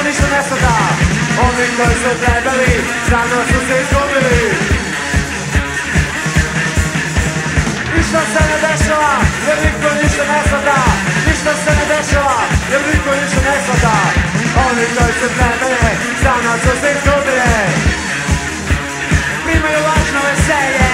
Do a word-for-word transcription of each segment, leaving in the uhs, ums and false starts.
ništa ne sada. Oni koji su trebali, stvarno su se izgubili. Ništa se ne dešava, jer niko ništa ne sada. Ništa se ne dešava, jer niko ništa ne sada. Oni koji su trebali, stvarno su se izgubili. Primaju lažno veselje.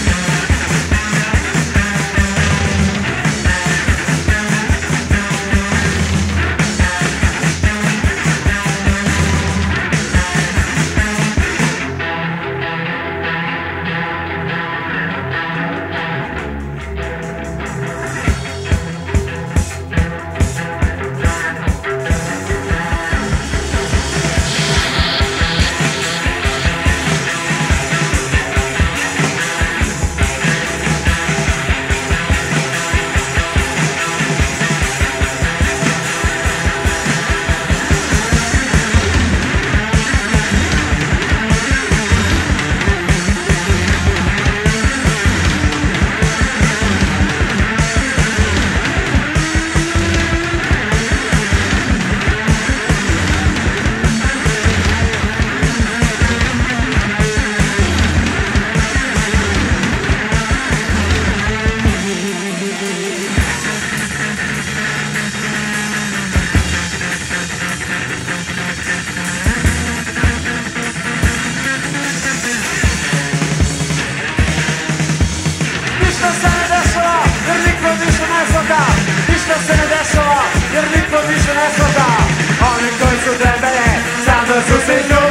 Ništa se ne dešava, jer niko više ne shvata. Oni koji su trebali, sada su se izgubili.